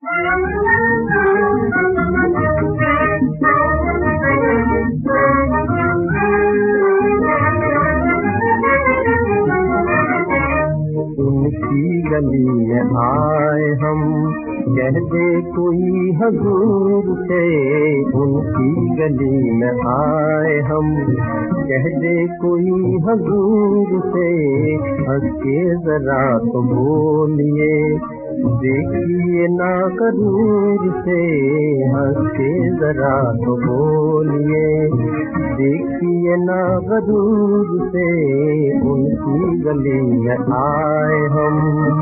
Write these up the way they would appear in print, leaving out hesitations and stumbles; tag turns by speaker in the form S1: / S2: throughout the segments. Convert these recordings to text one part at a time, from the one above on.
S1: उनकी गली में आए हम, कह दे कोई हुजूर से। उनकी गली में आए हम, कह दे कोई हुजूर से। हंस के जरा तो बोलिए, देखिए ना करूर से। हंस के जरा तो बोलिए, देखिए ना करूर से। उनकी गली में आए हम।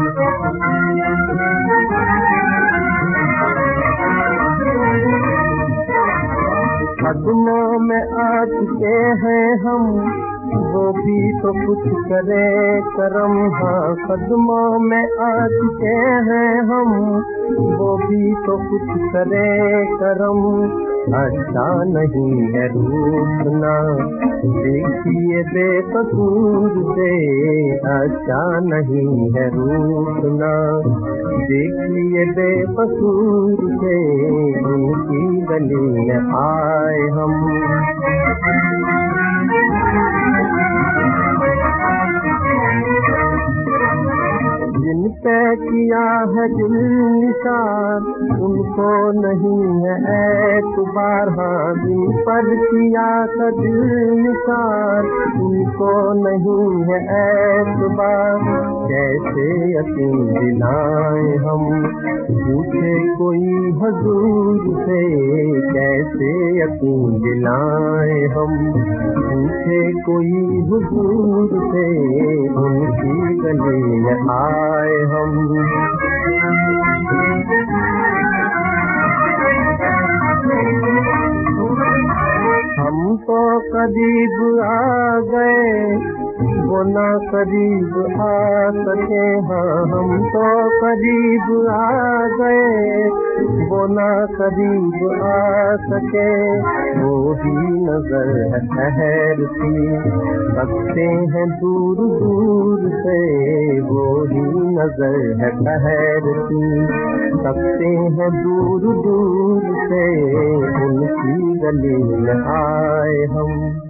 S1: कदमों में आ चुके हैं हम, वो भी तो कुछ करे करम। हाँ, कदमों में आ चुके हैं हम, वो भी तो कुछ करे करम। अच्छा नहीं है रूठना, देखिए बेकसूर से। अच्छा नहीं है रूठना, देखिए बेकसूर से। उनकी गली में आए हम। जिन पे किया है दिल निशान, उनको नहीं है एतबार। हाँ, जिन पर किया था दिल निशान, उनको नहीं है एतबार। कैसे यकीन दिलाए हम, पूछे कोई हुजूर से। कैसे यकीन दिलाए हम, पूछे कोई हुजूर से। उनकी गली में आए हम। हम तो करीब आ गए, वो ना करीब आ सके। हाँ, हम तो करीब आ गए, वो ना करीब आ सके। वो ही नजर है ठहरती, सकते हैं दूर दूर से। वो ही नजर है ठहरती, सकते हैं दूर दूर से। उनकी गली में आए हम।